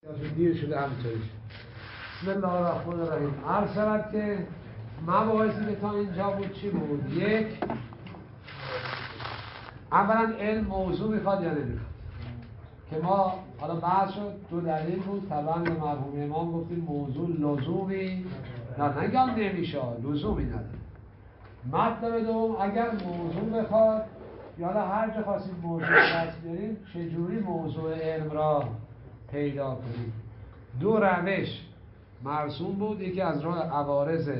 دیر شده همینطوری. بسم الله الرحمن الرحیم. عرض شود که مباحثی که تا اینجا بود چی بود؟ یک، اولا علم موضوع میخواد یا نمیخواد؟ که ما حالا بحث شد، دو دلیل بود. طبعا به مرحوم امام گفتیم موضوع لزومی نه، نگم نمیشه، لزومی نداره. مطلب دوم، اگر موضوع بخواد یا حالا هر جا خواستید موضوع دست بیاریم، چجوری موضوع علم را پیدا کنیم؟ دو روش مرسوم بود، یکی از راه عوارض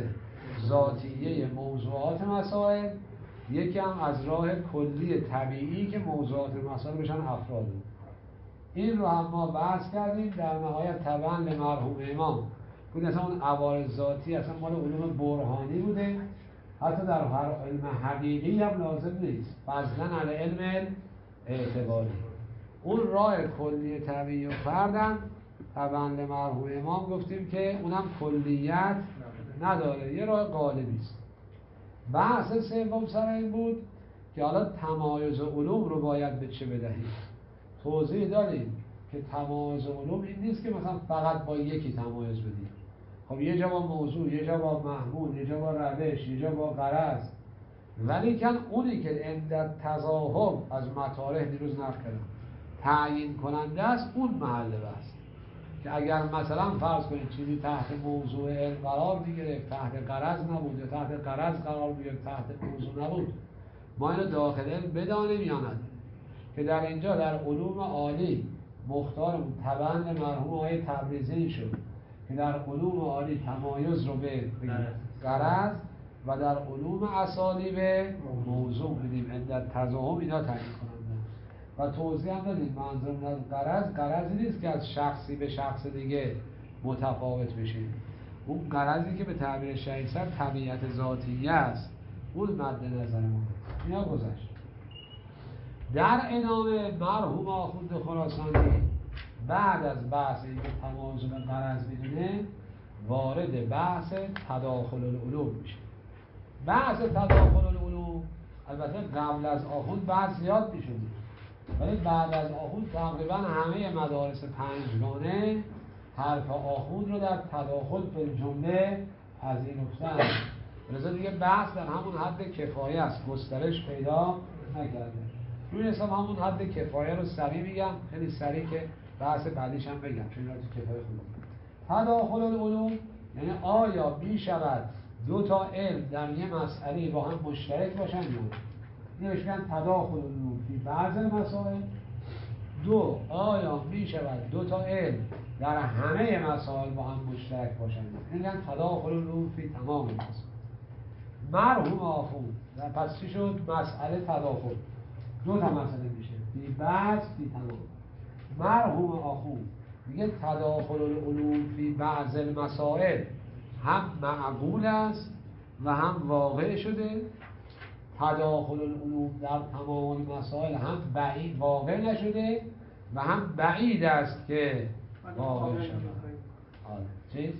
ذاتیه موضوعات مسائل، یکی هم از راه کلی طبیعی که موضوعات مسائل بشن افراد بود. این رو هم ما بحث کردیم. در نهایت طبعا لمرحوم امام بود اصلا اون عوارض ذاتی اصلا مال علوم برهانی بوده، حتی در هر علم حقیقی هم لازم نیست، فضلا علی علم اعتباری. اون راه کلی طبیعی و فردم طبعا لمرحوم امام گفتیم که اونم کلیت نداره، یه راه غالبی است. بحث سوم سر این بود که حالا تمایز علوم رو باید به چه بدهیم. توضیح دادیم که تمایز علوم این نیست که مثلا فقط با یکی تمایز بدیم. خب یه جا با موضوع، یه جا با محمول، یه جا با روش، یه جا با غرض، ولی کن اونی که عند تضاهم از مطارح دیروز نقل کردم تعیین کننده است، اون محل بحث. که اگر مثلا فرض کنید چیزی تحت موضوع علم قرار میگرفت، تحت غرض نبود، یا تحت غرض قرار میگرفت تحت موضوع نبود، ما اینو داخل علم بدانیم یا نه. که در اینجا در علوم عالی مختارمون طبعا مرحوم آقای تبریزی شد که در علوم عالی تمایز رو به غرض و در علوم اصالی به موضوع بدیم. عند تضاهم اینا تعیین کننده. و توضیح هم دادیم منظورم از غرضی نیست که از شخصی به شخص دیگه متفاوت بشه. اون غرضی که به تعبیر شیخ‌سر طبیعت ذاتیه است، اون مد نظر ما. اینا گذشت. در ادامه مرحوم آخوند خراسانی بعد از بحث این تمایز به غرض میدونه، وارد بحث تداخل العلوم میشه. بحث تداخل العلوم البته قبل از آخوند بحث زیاد میشد، ولی بعد از آخوند تقریبا همه مدارس پنجگانه حرف آخوند رو در تداخل به جمله پذیرفتن. لذا دیگه بحث در همون حد کفایه است، گسترش پیدا نکرده. روی حساب همون حد کفایه رو سریع میگم، خیلی سریع که بحث بعدیش هم بگم، چون اینا تو کفایه خودم. تداخل العلوم یعنی آیا میشود دو تا علم در یه مسئله با هم مشترک باشن یا نه؟ اینش میگن تداخل العلوم فی بعض مسائل. دو، آیا میشود دو تا علم در همه مسائل با هم مشترک باشن؟ میگن تداخل العلوم فی تمام مسائل. مرحوم آخوند پس چی شد؟ مسئله تداخل دو تا مسئله میشه، فی بعض فی تمام. مرحوم آخوند میگه تداخل العلوم فی بعض المسائل هم معقول است و هم واقع شده. تداخل العلوم در تمام مسائل هم بعید واقع نشده و هم بعید است که واقع شده. چیز؟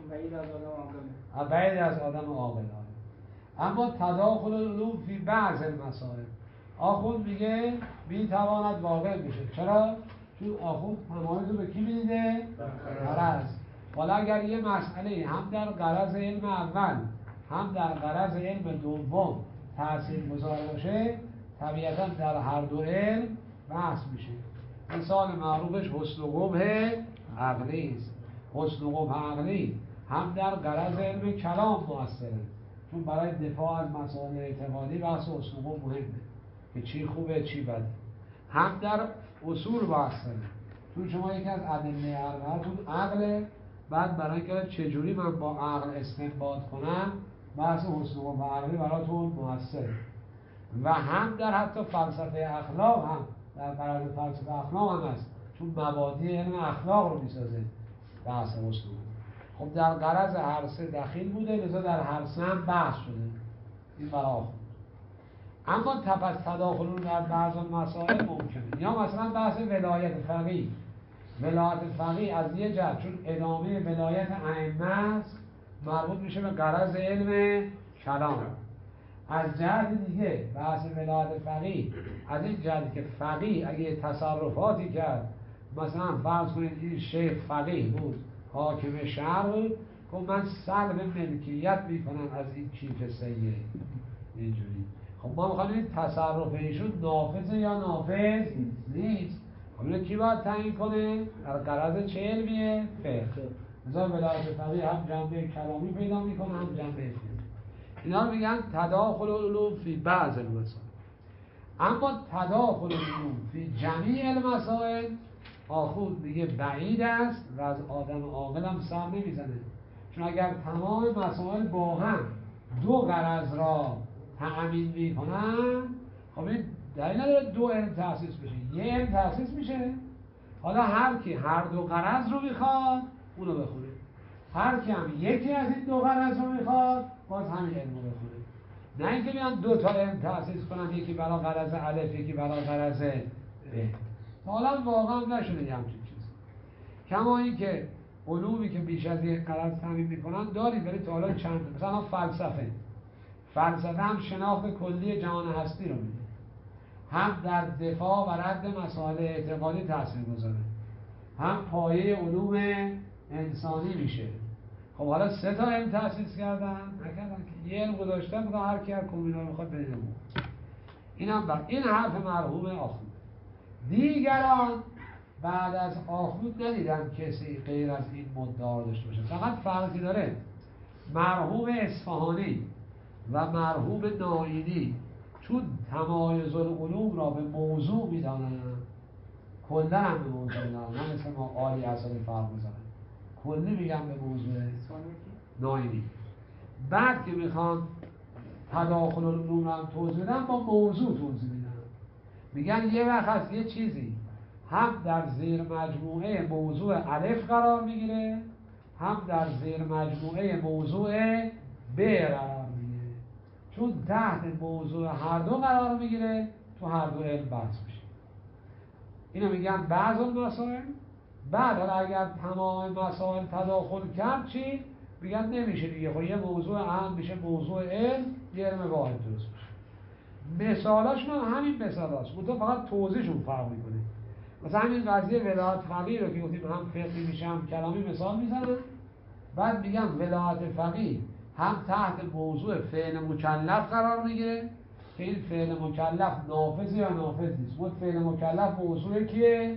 بعید از آدم عاقل. اما تداخل العلوم فی بعض المسائل آخوند میگه میتواند واقع بشه. چرا؟ چون آخوند تمایز رو به کی میدیده؟ غرض. حالا اگر یه مسئله هم در غرض علم اول هم در غرض علم دوم تأثیر گذار باشه، طبیعتا در هر دو علم بحث میشه. مثال معروفش حسن و قبح عقلی است. حسن و قبح عقلی هم در غرض علم کلام مؤثره، چون برای دفاع از مسائل اعتقادی بحث حسن و قبح مهمه که چی خوبه چی بده. هم در اصول مؤثره، چون شما یکی از ادله اربعه‌تون عقله، بعد برای اینکه چجوری من با عقل استنباط کنم بحث حسن و قبح عقلی براتون مؤثره. و هم در حتی فلسفه اخلاق هم در غرض فلسفه اخلاق هم هست، چون مبادی علم اخلاق رو میسازه بحث حسن و قبح. خب در غرض هر سه دخیل بوده، لذا در هر سه هم بحث شده. این برای آخوند. اما پس تداخل رو در بعض مسائل ممکنه. یا مثلا بحث ولایت فقیه. ولایت فقیه از یه جهت چون ادامه ولایت ائمه است، مربوط میشه به غرض علم کلام. از جهت دیگه بحث ولایت فقیه از این جهت که فقیه اگه تصرفاتی کرد مثلا فرض کنید این شیخ فقیه بود، حاکم شهر بود، خب من سلب ملکیت میکنم از این کیف سیه اینجوری. خب ما میخوایم این تصرف ایشون نافذه یا نافذ نیست. خب اینو کی باید تعیین کنه؟ در غرض چه علمیه؟ فقه. مثلا ولایت فقیه هم جنبه کلامی پیدا میکنه هم جنبه فقهی. اینا رو میگن تداخل العلوم فی بعض المسائل. اما تداخل العلوم فی جمیع المسائل آخوند میگه بعید است و از آدم عاقل هم سر نمیزنه. چون اگر تمام مسائل با هم دو غرض را تأمین میکنن، خب این دلیل نداره دو علم تأسیس بشه، یه علم تأسیس میشه. حالا هر کی هر دو غرض رو میخواد اونو بخونه، هر کی هم یکی از این دو غرض رو میخواد باز همین علم رو بخونه. نه اینکه بیان دو تا علم تأسیس کنن، یکی برای غرض الف یکی برای غرض ب. حالا واقعا نشده یه همچین چیز. کما اینکه علومی که بیش از یک غرض تأمین میکنن دارید، ولی تا حالا چند. مثلا فلسفه هم شناخت کلی جهان هستی رو میده، هم در دفاع و رد مسائل اعتقادی تاثیر گذاره، هم پایه علوم انسانی میشه. خب حالا سه تا علم تأسیس کردن، نکردن که یه علم گذاشتن که هر کی هر کمینا رو میخواد بده. اینم بر این حرف مرحوم آخوند. دیگران بعد از آخوند ندیدم کسی غیر از این مدعا داشته باشه. فقط فرقی داره مرحوم اصفهانی و مرحوم نائینی چون تمایز العلوم را به موضوع میدانند، کلا هم به موضوع میدانند، نه مثل ما عالی اصلی فرق میزنن، کلی میگم به موضوع نائینی. بعد که میخوان تداخل العلوم را هم توضیح بدن با موضوع توضیح میدن. میگن یه وقت هست یه چیزی هم در زیر مجموعه موضوع الف قرار میگیره، هم در زیر مجموعه موضوع ب قرار میگیره. چون تحت موضوع هر دو قرار میگیره تو هر دو علم بحث میشه. اینو میگن بعض المسائل. بعد اگر تمام مسائل تداخل کرد چی؟ میگن نمیشه دیگه. خب یه موضوع اهم میشه موضوع علم، یه علم واحد درست میشه. مثالاشون هم همین مثالاست، منتها فقط توضیحشون فرق میکنه. مثلا همین قضیه ولایت فقیه رو که گفتیم هم فقهی میشه هم کلامی مثال میزنن. بعد میگن ولایت فقیه هم تحت موضوع فعل مکلف قرار میگیره که این فعل مکلف نافذ یا نافذ نیست. فعل مکلف موضوع کیه؟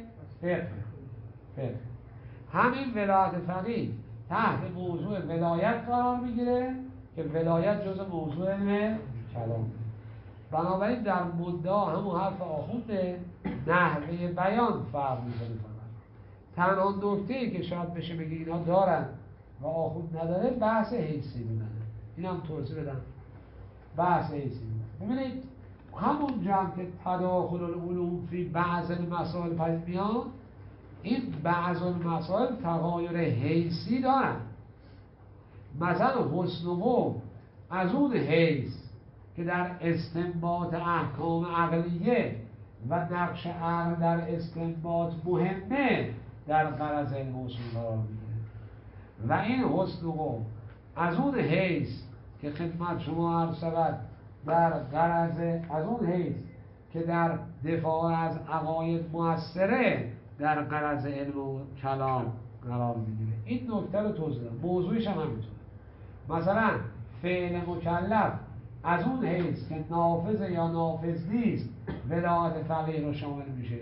فقه. همین ولایت فقیه تحت موضوع ولایت قرار میگیره که ولایت جزء موضوع علم کلام. بنابراین در مدعا همون حرف آخونده، نحوه بیان فرق میکنه. فقط تنها نکته‌ای که شاید بشه بگه اینا دارن و آخوند نداره بحث حیثی بودن. این هم توضیح بدم. بحث حیثی بودن. ببینید همون جمع که تداخل العلوم فی بعض المسائل پدید میاد، این بعض المسائل تغایر حیثی دارن. مثلا حسن و قبح از اون حیث که در استنباط احکام عقلیه و نقش عقل در استنباط مهمه در غرض علم اصول قرار میگیره، و این حسن و قبح از اون حیث که خدمت شما عرض شود در غرض، از اون حیث که در دفاع از عقاید مؤثره در غرض علم و کلام قرار میگیره. این نکته رو توضیح دادم. موضوعش هم همینطوره. مثلا فعل مکلف از اون حیث که نافذ یا نافذ نیست ولایت فقیه رو شامل میشه،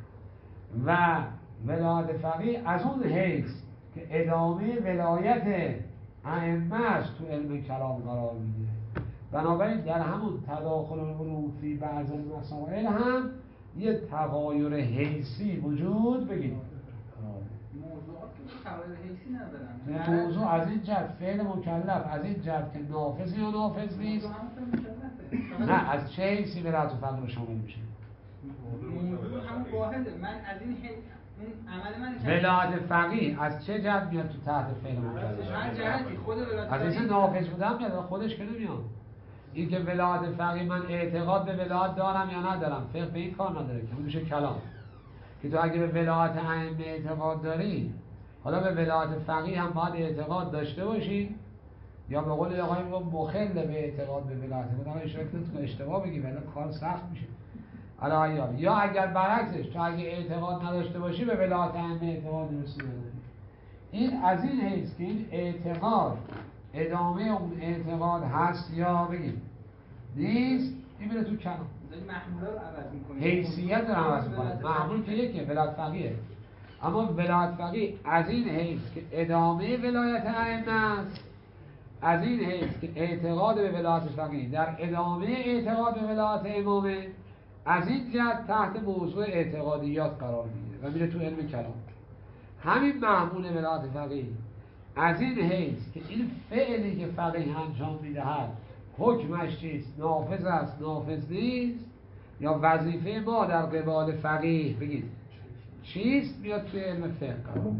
و ولایت فقیه از اون حیث که ادامه ولایت ائمه است تو علم کلام قرار میگیره. بنابراین در همون تداخل العلوم فی بعض المسائل هم یه تغایر حیثی وجود بگید. موضوعات که تغایر حیثی ندارن. موضوع از این جهت فعل مکلف از این جهت که نافذ یا نافذ نیست. نه از چه حیثی ولایت فقیه رو شامل میشه؟ موضوع همون واحده. من از این عمل من ولایت فقیه از چه جهت میاد تو تحت فعل مکلف؟ هر جهتی خود ولایت از این نافذ بودم میاد، خودش که نمیاد. این که ولایت فقیه من اعتقاد به ولایت دارم یا ندارم، فقه به این کار نداره که میشه کلام. که تو اگه به ولایت ائمه اعتقاد داری، حالا به ولایت فقیه هم باید اعتقاد داشته باشی، یا به قول آقای میگم مخل به اعتقاد به ولایت. خدا اشاره کنه اشتباه بگی ولی کار سخت میشه. الهیات. یا اگر برعکسش، تو اگه اعتقاد نداشته باشی به ولایت ائمه اعتقاد درستی نداری. این از این حیث که این اعتقاد ادامه اون اعتقاد هست یا بگیم نیست، این میره تو کلام. محموله رو عوض میکنه، حیثیت رو عوض میکنه. محمول که یکیه، ولایت فقیه. اما ولایت فقیه از این حیث که ادامه ولایت ائمه است، از این حیث که اعتقاد به ولایت فقیه در ادامه اعتقاد به ولایت امامه، از این جهت تحت موضوع اعتقادیات قرار میگیره و میره تو علم کلام. همین محمول ولایت فقیه از این حیث که این فعلی که فقیه انجام میدهد حکمش چیست؟ نافذ است، نافذ نیست، یا وظیفه ما در قبال فقیه بگید چیست، میاد توی علم فقه.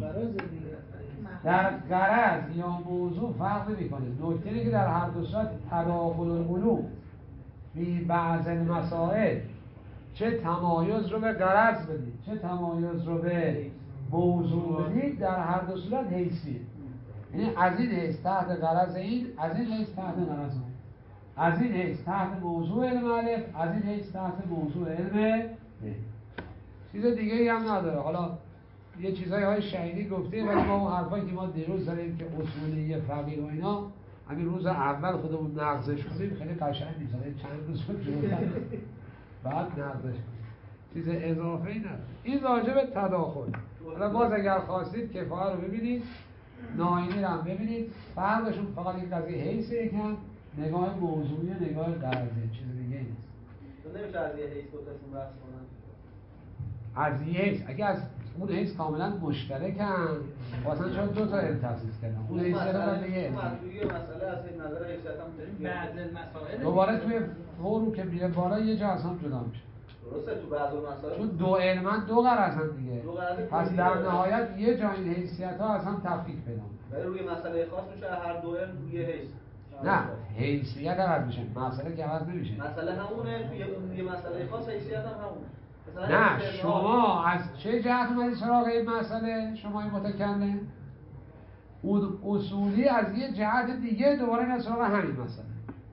در غرض یا موضوع فرق نمی‌کنه. نکته اینه که در هر دو صورت تداخل العلوم فی بعض المسائل، چه تمایز رو به غرض بدید چه تمایز رو به موضوع بدید، در هر دو صورت حیثیه. یعنی از این حیث تحت غرض این، از این حیث تحت غرض اون، از این حیث تحت موضوع علم الف، از این حیث تحت موضوع علم ب. چیز دیگه ای هم نداره. حالا یه چیزای شهیدی گفته، ولی ما اون حرفایی که ما دیروز داریم که اصولی فقیه و اینا، همین روز اول خودمون نقضش کنیم خیلی قشنگ نیست، چند روز جلوتر بعد نقضش کنیم، چیز اضافه ای نداره. این راجع به تداخل. حالا باز اگر خواستید کفایه رو ببینید، ناینی رو هم ببینید، فرقشون فقط این قضیه حیثه، یکم نگاه موضوعی و نگاه غرضی، چیز دیگه نیست. نمیشه از یه حیث دوتاشون بحث کنن. از یه حیث، اگه از اون حیث کاملا مشترکن، واسه چون دو تا علم تأسیس کردن، اون حیث رو دیگه یه مسئله از این نظر حیثیت هم بعض مسائل دوباره توی فورو که میره بالا یه جا از هم جدا میشه. درسته، تو بعض مسائل چون دو علما دو غرض هم دیگه، پس در کلیه. نهایت یه جا این حیثیت ها از هم تفکیک پیدا میکنه. ولی روی مسئله خاص میشه هر دو علم روی حیث. نه، حیثیت عوض میشه، مسئله که عوض نمیشه. مسئله همونه، توی اون یه مسئله خاص حیثیت هم همونه. نه، شما از چه جهت اومدید سراغ این مسئله؟ شما این متکلم اون اصولی از یه جهت دیگه دوباره میاد سراغ همین مسئله.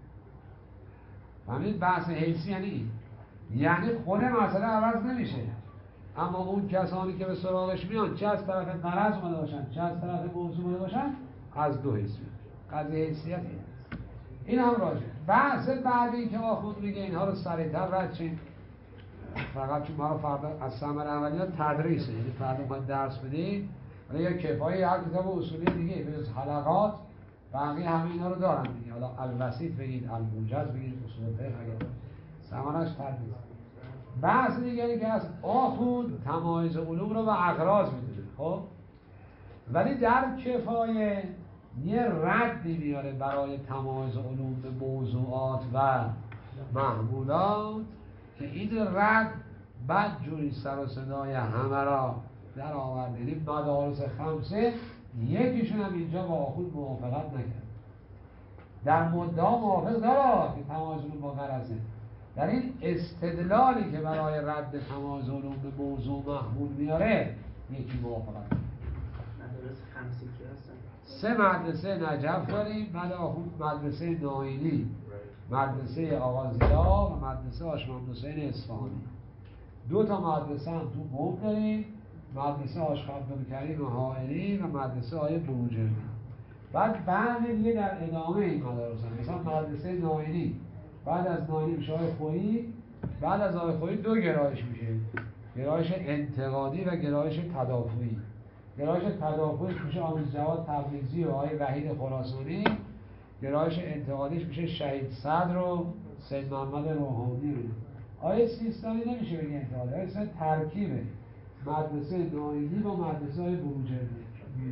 فهمید؟ بحث حیثی یعنی خود مسئله عوض نمیشه، اما اون کسانی که به سراغش میان چه از طرف غرض اومده باشن چه از طرف موضوع اومده باشن، از دو حیث میاد. قضیه حیثیت این هم راجع. بحث بعدی که آخوند میگه اینها رو سریعتر رد چیم، فقط چون ما رو فردا از ثمر عملیات تدریسه، یعنی فردا باید درس بدید، ولی یا کفایه هر کتاب اصولی دیگه به جز حلقات بقیه همه اینا رو دارن دیگه. حالا الوسیط بگید، الموجز بگید، اصول فقه بگید، ثمرش تدریس. بحث دیگری که از آخوند تمایز علوم رو به اغراض میدونه، خب ولی در کفایه یه ردی میاره برای تمایز علوم به موضوعات و محمولات که این رد بد جوری سر و صدای همه را در آوردیم. مدارس خمسه یکیشون هم اینجا با آخوند موافقت نکرد، در مدعا موافق داره که تمایز علوم با غرضه، در این استدلالی که برای رد تمایز علوم به موضوع محمول میاره یکی موافقت. مدارس خمسی که هستن؟ سه مدرسه نجف داریم، بعد آخوند مدرسه ناینی، مدرسه آغازیا و مدرسه هاشم حسین اصفهانی. دو تا مدرسه هم تو قم داریم، مدرسه هاشم عبدالکریم حائری و مدرسه های بروجردی. بعد دیگه در ادامه این مدارس هم، مثلا مدرسه ناینی بعد از ناینی میشه های خویی، بعد از های خویی دو گرایش میشه، گرایش انتقادی و گرایش تدافعی. گرایش تدافعی میشه آموز جواد تبریزی و آقای وحید خراسانی، گرایش انتقادیش میشه شهید صدر و سید محمد روحانی. آیه سیستانی نمیشه بگه انتقادی، آیه سیستانی ترکیبه مدرسه ناینی با مدرسه های بروجردی.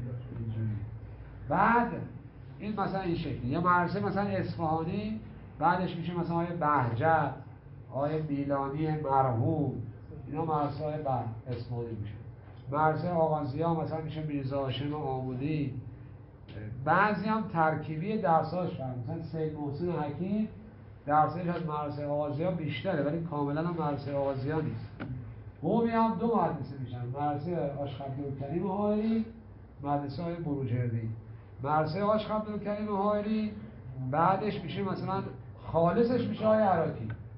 بعد این مثلا این شکلی، یا مدرسه مثلا اصفهانی بعدش میشه مثلا آیه بهجت، آیه میلانی مرحوم، اینا مدرسه های اصفهانی میشه. مدرسه آغازیا مثلا میشه میرزا هاشم آمودی. بعضی هم ترکیبی درساش فرق، مثلا سید محسن حکیم درسش از مدرسه آغازیا بیشتره ولی کاملا هم مدرسه آغازیا نیست. قومی هم دو مدرسه میشن، مدرسه عاشق عبدالکریم حائری، مدرسه های بروجردی. مدرسه عاشق عبدالکریم حائری بعدش میشه مثلا خالصش میشه های عراقی،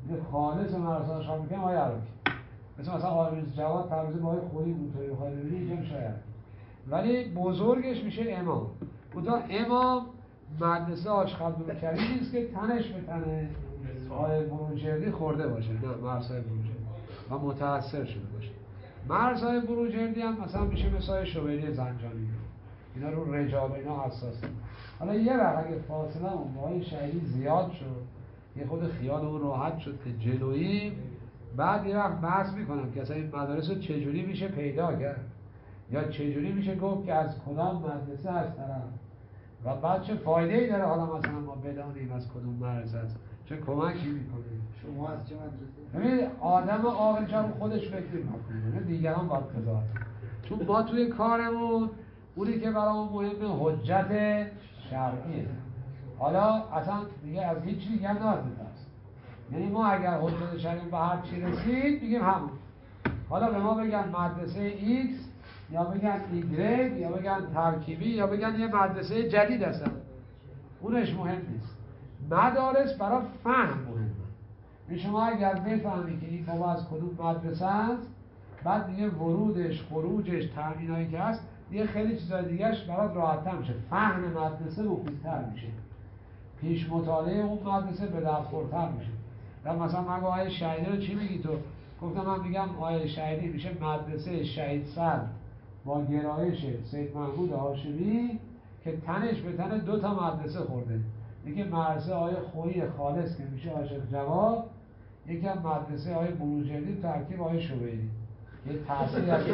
خالص مراسم شام میکنیم آقای عراقی، مثلا آرمیز جواد پروازی با آقای خوری بود توی بخوای ببینی اینجا میشه عراقی، ولی بزرگش میشه امام. اونجا امام مدرسه آشخبدالکریم نیست که تنش به تن آقای بروجردی خورده باشه، نه مرسای بروجردی و متأثر شده باشه. مرسای بروجردی هم مثلا میشه مثل شوبری زنجانی، اینا رو رجال اینا حساسه. حالا یه وقت اگه فاصله اون با آقای شهیدی زیاد شد، یه خود خیال اون راحت شد که جلویی، بعد یه وقت بحث میکنم که اصلا این مدارس رو چجوری میشه پیدا کرد یا چجوری میشه گفت که از کدام مدرسه هستن و بعد چه فایده ای داره حالا مثلا ما بدانیم از کدوم مدرسه هست، چه کمکی میکنه. شما از چه مدرسه؟ ببین آدم عاقل جان خودش فکر میکنه، دیگران باید قضاوت کنن. چون ما توی کارمون اونی که برامون مهمه حجت شرعیه. حالا اصلا دیگه از هیچ چیزی دیگه نازده است. یعنی ما اگر حجت شرعی به هر چی رسید میگیم همون. حالا به ما بگن مدرسه X یا بگن Y یا بگن ترکیبی یا بگن یه مدرسه جدید هستن، اونش مهم نیست. مدارس برای فهم مهمه. شما اگر بفهمی که این بابا از کدوم مدرسه است، بعد دیگه ورودش، خروجش، تامینایی که هست، دیگه خیلی چیزای دیگهش برات راحت‌تر میشه. فهم مدرسه مفیدتر میشه. پیش مطالعه اون مدرسه به دست‌خورتر میشه. و مثلا من آقای شهیدی رو چی میگی تو؟ گفتم من میگم آقای شهیدی میشه مدرسه شهید سر با گرایش سید محمود هاشمی که تنش به تن 2 تا مدرسه خورده. یکی مدرسه آقای خویی خالص که میشه عاشق جواب، یکی هم مدرسه آقای بروجردی ترکیب آقای شوبیری. یه تأثیر از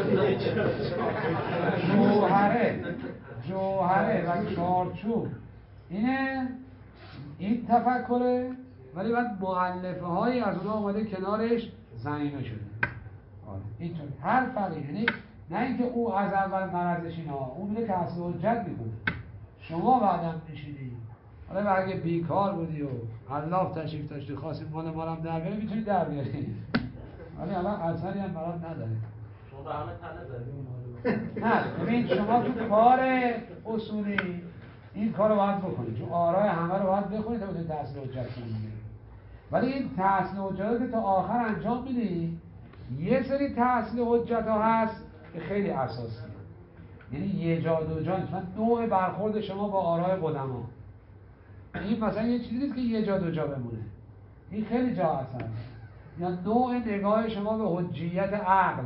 جوهره و چارچوب اینه، این تفکره، ولی بعد مؤلفه هایی از اونها آمده کنارش زمینه شده. اینطور هر فرقی، یعنی نه اینکه او از اول مرزش اینا، اون میره تحصیل حجت میکنه، شما بعدم میشینی حالا اگه بیکار بودی و علاف تشریف داشتی خواستیم مال ما هم در بیاری میتونی در بیاری، ولی الان اثری هم برات نداره. شما به همه تنه زدیم. نه ببین شما تو کار اصولی این کار رو باید بکنید، چون آرای همه رو باید بخونید تا بتونید تحصیل حجت کنید. ولی این تحصیل حجت که تا آخر انجام میدی، یه سری تحصیل حجت ها هست که خیلی اساسی، یعنی یه جا دو جا نیست. نوع برخورد شما با آرای قدما، این مثلا یه چیزی نیست که یه جا دو جا بمونه، این خیلی جا اثر. یا نوع نگاه شما به حجیت عقل،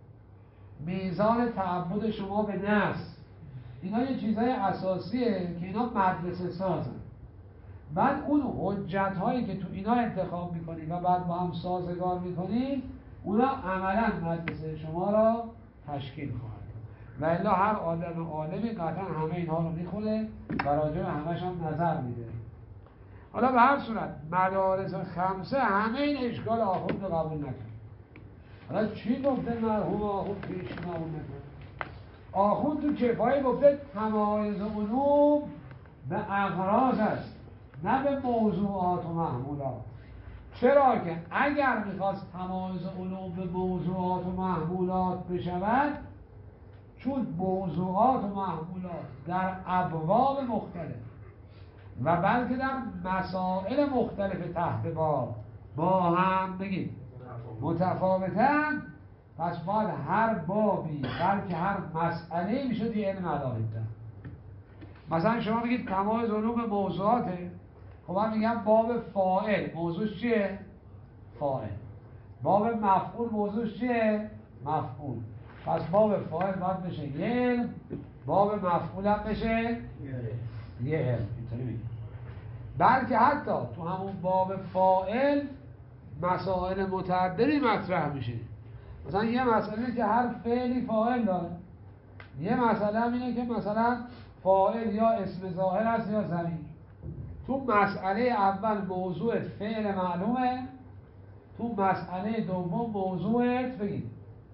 میزان تعبد شما به نفس، اینا یه چیزهای اساسیه که اینا مدرسه سازن. بعد اون حجت هایی که تو اینا انتخاب میکنی و بعد با هم سازگار میکنی، اونا عملا مدرسه شما را تشکیل خواهد کرد. و الا هر آدم عالمی قطعا همه اینها رو میخونه و راجع به همش هم نظر میده. حالا به هر صورت مدارس خمسه همه این اشکال آخوند رو قبول نکرد. حالا چی گفته مرحوم آخوند پیش قبول نکرد؟ آخوند تو کفایه گفته تمایز علوم به اغراض است، نه به موضوعات و محمولات. چرا که اگر میخواست تمایز علوم به موضوعات و محمولات بشود، چون موضوعات و محمولات در ابواب مختلف و بلکه در مسائل مختلف تحت باب با هم بگید متفاوتن، پس باید هر بابی بلکه هر مسئله میشد یه علم علاقه دن. مثلا شما بگید تمایز علوم به موضوعاته، خب من میگم باب فاعل موضوعش چیه؟ فاعل. باب مفعول موضوعش چیه؟ مفعول. پس باب فاعل باید بشه یه علم، باب مفعول هم بشه یه علم. اینطوری میگیم. بلکه حتی تو همون باب فاعل مسائل متعددی مطرح میشه. مثلا یه مسئله که هر فعلی فاعل داره، یه مسئله هم اینه که مثلا فاعل یا اسم ظاهر است یا ضمیر. تو مسئله اول موضوع فعل معلومه، تو مسئله دوم موضوعت بگید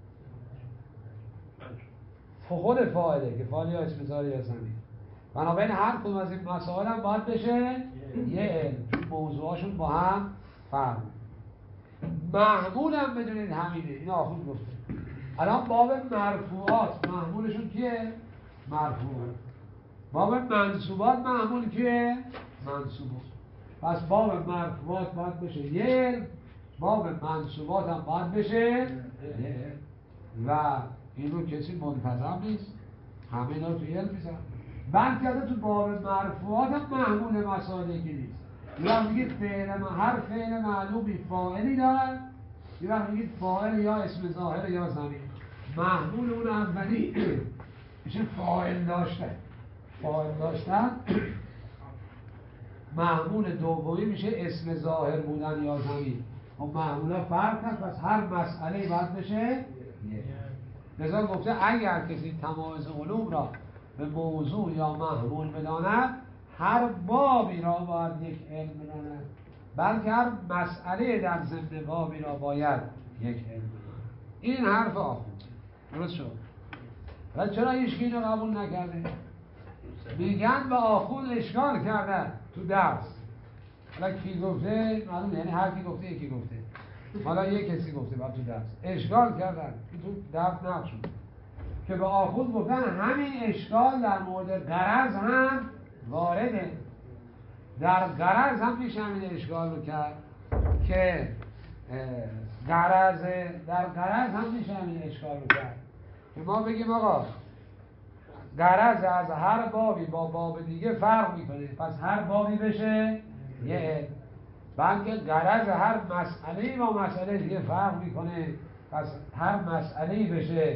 خود فاعله که فاعل یا اسم ظاهر یا ضمیر. بنابراین هر کدوم از این مسائل هم باید بشه یه علم، چون موضوعاشون با هم فرق. محمول هم بدونید همینه، این آخوند گفته. الان باب مرفوعات محمولشون کیه؟ مرفوع. باب منصوبات محمول کیه؟ منصوب. پس باب مرفوعات باید بشه یه علم، باب منصوبات هم باید بشه و اینو کسی منتظم نیست، همه اینا تو علم میزن. بند کرده تو باب مرفوعات هم محمول مسائلی که نیست. یه وقت میگید هر فعل معلومی فاعلی دارد، یه وقت میگید فاعل یا اسم ظاهر یا ضمیر. محمول اون اولی میشه فاعل داشتن. فاعل داشتن محمول دومی میشه اسم ظاهر بودن یا ضمیر. خب محمولا فرق هست، پس هر مسئله باید بشه لذا گفته اگر کسی تمایز علوم را به موضوع یا محمول بداند، هر بابی را باید یک علم بداند، بلکه هر مسئله در ضمن بابی را باید یک علم بداند. این حرف آخوند درست شد. و چرا هیچکی اینو قبول نکرده؟ میگن به آخوند اشکال کرده تو درس. حالا کی گفته؟ معلوم یعنی هر کی گفته یکی گفته. حالا یک کسی گفته بعد تو درس اشکال کردن تو درس نشد که به آخوند گفتن همین اشکال در مورد غرض هم وارده. در غرض هم میشه همین اشکال رو کرد که در غرض هم میشه همین اشکال رو کرد که ما بگیم آقا غرض از هر بابی با باب دیگه فرق میکنه، پس هر بابی بشه یه علم. بلکه غرض هر مسئله با مسئله دیگه فرق میکنه، پس هر مسئله بشه یه.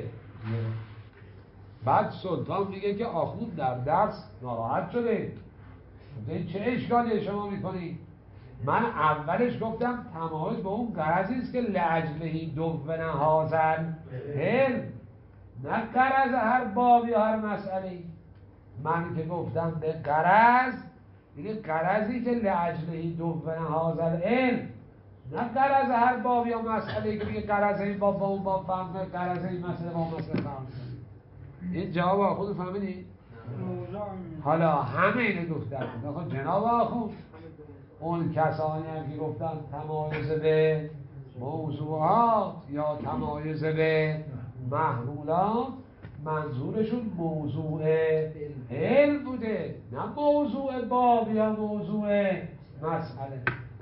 بعد سلطان میگه که آخوند در درس ناراحت شده، چه اشکالی شما میکنی؟ من اولش گفتم تمایز به اون غرضی است که لاجلهی دون هازل علم، نه غرض هر باب یا هر مسئله. من که گفتم به غرض یعنی غرضی که لاجلهی دون هازل علم، نه غرض هر باب یا مسئله که میگه غرض این باب با اون باب فهم کنه، غرض این مسئله با اون مسئله فهم کنه. این جواب آخوند فهمیدی؟ حالا همه اینو گفتن جناب آخوند اون کسانی هم که گفتن تمایز به موضوعات یا تمایز به محمولات منظورشون موضوع علم بوده، نه موضوع باب یا موضوع مسئله.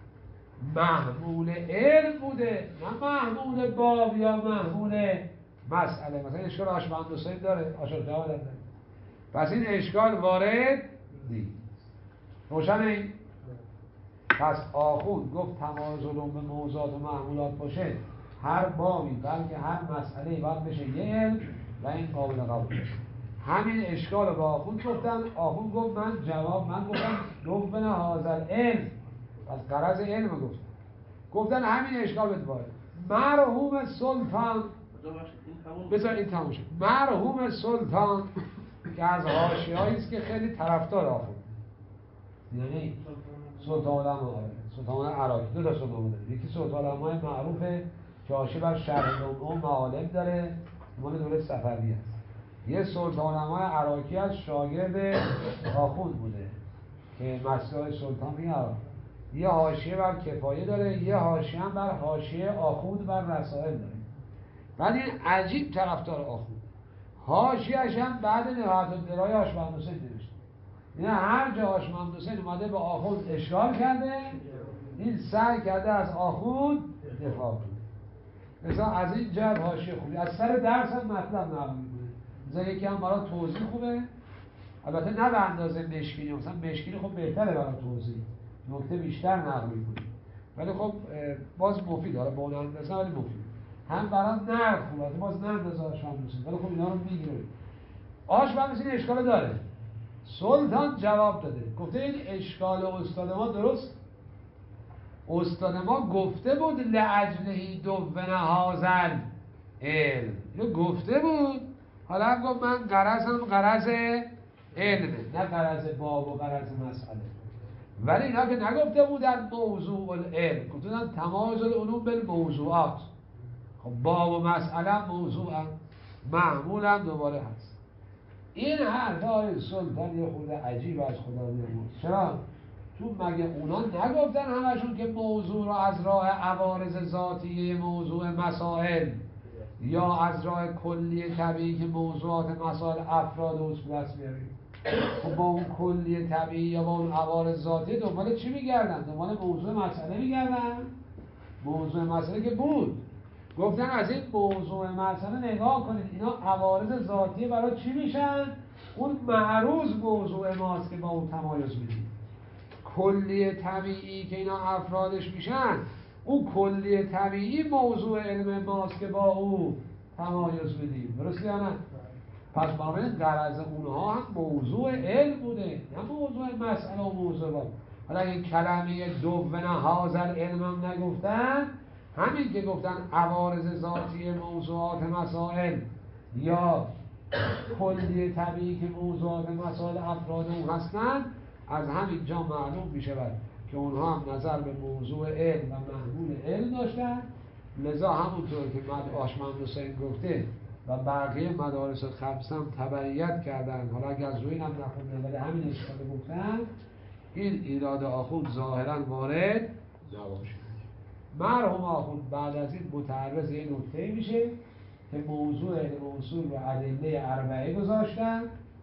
محمول علم بوده نه محمول باب یا محمول مسئله. مثلا اشکال آشمند حسین داره، آشار جواب داره، پس این اشکال وارد نیست. روشنه؟ پس آخوند گفت تمایز علوم به موضوعات و محمولات باشه هر بابی بلکه هر مسئله باید بشه یه علم و این قابل قبول بشه. همین اشکال رو با آخوند گفتن. آخوند گفت من گفتم دون هازل علم، پس غرض علم رو گفتن همین اشکال بده. مرحوم سلطان بذار این تموم شد. مرحوم سلطان که از حاشیه‌ای است که خیلی طرفدار آخوند، یعنی سلطان عراقی، دو تا سلطان داره. یکی سلطان علمای معروفه که حاشیه بر شرح لمعه معالم داره، مال دولت صفوی است. یه سلطان علمای عراقی از شاگرد آخوند بوده که مسائل سلطان میاد. یه حاشیه بر کفایه داره، یه حاشیه هم بر حاشیه آخوند بر رسائل داره. بعد این عجیب طرفدار آخوند. حاشیه‌اش هم بعد نهایت الدرای آشمند حسین نوشته. یعنی هر جا آشمند حسین اومده به آخوند اشکال کرده، این سعی کرده از آخوند دفاع کنه. مثلا از این جهت حاشیه خوبی، از سر درس هم مطلب نقل میکنه. مثلا یکی هم برای توضیح خوبه، البته نه به اندازه مشکینی. مثلا مشکینی خب بهتره برای توضیح، نکته بیشتر نقل میکنه، ولی خب باز مفید داره، با اون اندازه ولی مفید. هم برای نقل خوبه، باز نه اندازه آشمند حسین، ولی خب اینا رو میگیره. آشمند حسین اشکال داره. سلطان جواب داده، گفته این اشکال استاد ما درست. استاد ما گفته بود لاجلهی دون هازل علم، اینو گفته بود. حالا هم گفت من غرض علمه، نه غرض باب و غرض مسئله. ولی اینا که نگفته بودن موضوع العلم، گفته بودن تمایز العلوم بالموضوعات. خب باب و مسئله موضوع هم محمول هم دوباره هست. این حرفای سلطان یه خورده عجیب از خدا میمون. چرا؟ چون مگه اونا نگفتن همشون که موضوع را از راه عوارض ذاتیه موضوع مسائل یا از راه کلی طبیعی که موضوعات مسائل افراد و اصول است بیاریم؟ خب با اون کلی طبیعی یا با اون عوارض ذاتی دنبال چی میگردن؟ دنبال موضوع مسئله میگردن؟ موضوع مسئله که بود. گفتن از این موضوع مسئله نگاه کنید اینا عوارض ذاتیه برای چی میشن؟ اون معروض موضوع ماست که با اون تمایز میدیم. کلیه طبیعی که اینا افرادش میشن، اون کلیه طبیعی موضوع علم ماست که با او تمایز میدیم. درسته یا نه؟ پس بنابراین غرض اونها هم موضوع علم بوده، نه موضوع مسئله و موضوع با. حالا این کلمه دوونه هازل علم هم نگفتن، همین که گفتن عوارض ذاتی موضوعات مسائل یا کلیه طبیعی که موضوعات مسائل افراد اون هستن، از همین جا معلوم میشه که اونها هم نظر به موضوع علم و محمول علم داشتن. لذا همونطور که آشمند حسین گفته و بقیه مدارس خمسه هم تبعیت کردن، حالا اگر از روی هم نخونده ولی همین اشکاله گفتن، این ایراد آخوند ظاهرا وارد نباشه. مرحوم آخوند بعد از این متعرض این نکته میشه که موضوع علم اصول و ادله اربعه گذاشتن،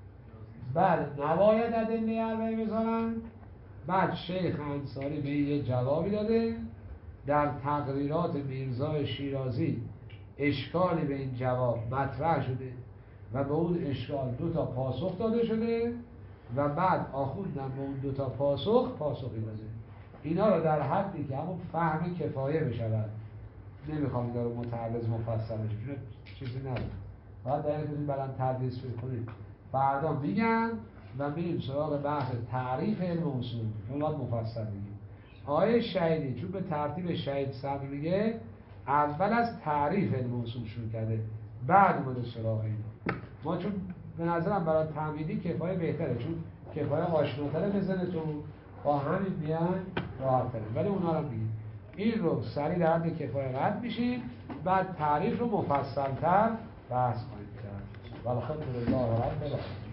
بعد نباید ادله اربعه بذارن. بعد شیخ انصاری به یه جوابی داده، در تقریرات میرزا شیرازی اشکالی به این جواب مطرح شده و به اون اشکال 2 تا پاسخ داده شده و بعد آخوندن به اون 2 تا پاسخی داده. اینا رو در حدی که همون فهم کفایه بشود، نمیخوام اینا رو متعرض مفصل بشه، چیزی نداره، باید در این کنید بلند تدریس بکنید. فردا میگن و میریم سراغ بحث تعریف علم اصول که باید مفصل بگیم. آیه شهیدی چون به ترتیب شهید صدر میگه اول از تعریف علم اصول شروع کرده، بعد اومده سراغ اینا. ما چون به نظرم برای تعمیدی کفایه بهتره، چون کفایه آشناتره بزنه تو با همین بیان راحت تره، ولی اونا رو میگیم این رو سریع در حد کفایه رد میشیم، بعد تعریف رو مفصل‌تر بحث کنیم کرد. والحمدلله رب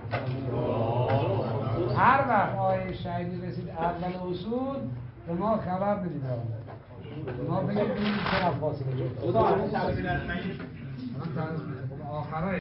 العالمین. هر وقت آیه شهیدی رسید اول اصول به ما خبر بدید، ما بگید چرا فاصله شد. خدا همون تعبیر از من آخرای